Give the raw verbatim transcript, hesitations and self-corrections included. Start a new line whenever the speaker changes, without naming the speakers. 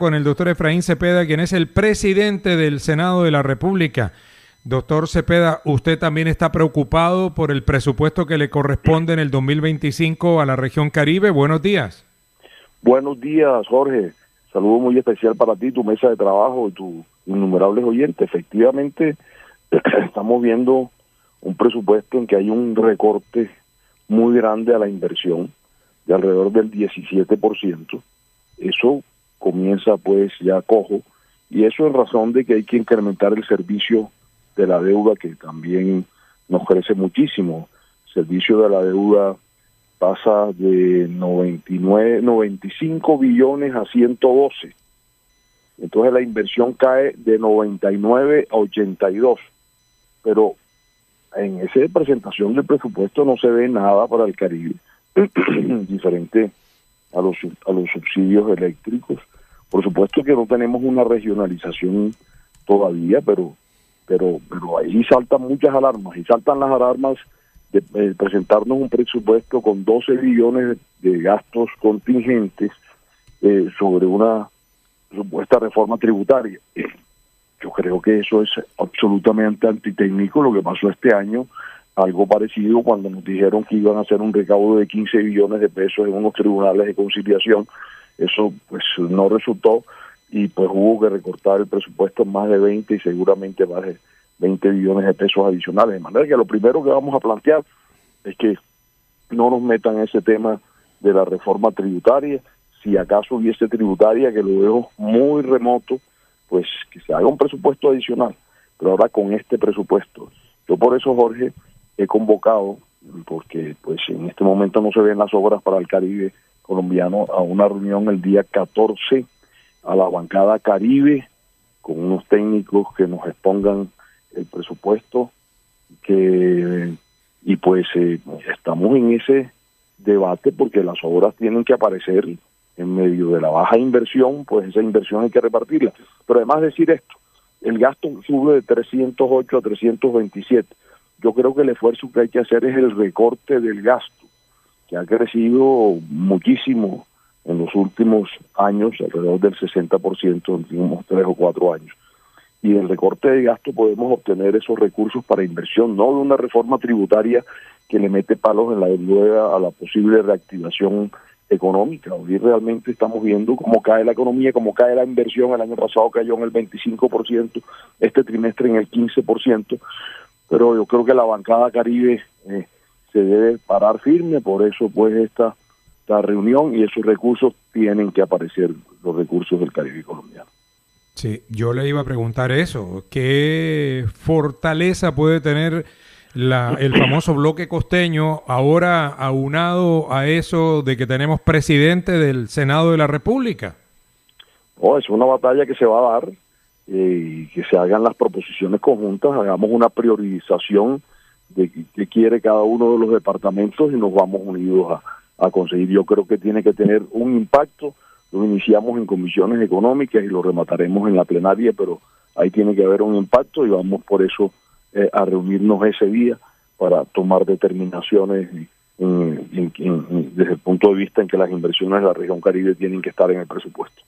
Con el doctor Efraín Cepeda, quien es el presidente del Senado de la República. Doctor Cepeda, ¿usted también está preocupado por el presupuesto que le corresponde en el dos mil veinticinco a la región Caribe? Buenos días.
Buenos días, Jorge. Saludo muy especial para ti, tu mesa de trabajo y tus innumerables oyentes. Efectivamente, estamos viendo un presupuesto en que hay un recorte muy grande a la inversión, de alrededor del diecisiete por ciento. Eso comienza pues ya cojo, y eso en razón de que hay que incrementar el servicio de la deuda, que también nos crece muchísimo. El servicio de la deuda pasa de noventa y nueve, noventa y cinco billones a ciento doce. Entonces la inversión cae de noventa y nueve a ochenta y dos. Pero en esa presentación del presupuesto no se ve nada para el Caribe, diferente a los, a los subsidios eléctricos. Por supuesto que no tenemos una regionalización todavía, pero pero pero ahí saltan muchas alarmas, y saltan las alarmas de eh, presentarnos un presupuesto con doce billones de gastos contingentes eh, sobre una supuesta reforma tributaria. Yo creo que eso es absolutamente antitécnico. Lo que pasó este año, algo parecido cuando nos dijeron que iban a hacer un recaudo de quince billones de pesos en unos tribunales de conciliación. Eso pues no resultó, y pues hubo que recortar el presupuesto en más de veinte y seguramente más de veinte billones de pesos adicionales. De manera que lo primero que vamos a plantear es que no nos metan en ese tema de la reforma tributaria. Si acaso hubiese tributaria, que lo veo muy remoto, pues que se haga un presupuesto adicional, pero ahora con este presupuesto. Yo por eso, Jorge, he convocado, porque pues en este momento no se ven las obras para el Caribe colombiano, a una reunión el día catorce a la bancada Caribe, con unos técnicos que nos expongan el presupuesto, que y pues eh, estamos en ese debate, porque las obras tienen que aparecer en medio de la baja inversión. Pues esa inversión hay que repartirla. Pero además decir esto, el gasto sube de trescientos ocho a trescientos veintisiete. Yo creo que el esfuerzo que hay que hacer es el recorte del gasto, que ha crecido muchísimo en los últimos años, alrededor del sesenta por ciento en los últimos tres o cuatro años. Y en el recorte de gasto podemos obtener esos recursos para inversión, no de una reforma tributaria que le mete palos en la rueda a la posible reactivación económica. Hoy realmente estamos viendo cómo cae la economía, cómo cae la inversión. El año pasado cayó en el veinticinco por ciento, este trimestre en el quince por ciento, pero yo creo que la bancada Caribe eh, se debe parar firme. Por eso pues esta, esta reunión, y esos recursos tienen que aparecer, los recursos del Caribe colombiano.
Sí, yo le iba a preguntar eso. ¿Qué fortaleza puede tener la, el famoso bloque costeño ahora aunado a eso de que tenemos presidente del Senado de la República?
Oh, es una batalla que se va a dar, eh, y que se hagan las proposiciones conjuntas, hagamos una priorización de qué quiere cada uno de los departamentos y nos vamos unidos a, a conseguir. Yo creo que tiene que tener un impacto. Lo iniciamos en comisiones económicas y lo remataremos en la plenaria, pero ahí tiene que haber un impacto, y vamos por eso eh, a reunirnos ese día para tomar determinaciones en, en, en, en, desde el punto de vista en que las inversiones de la región Caribe tienen que estar en el presupuesto.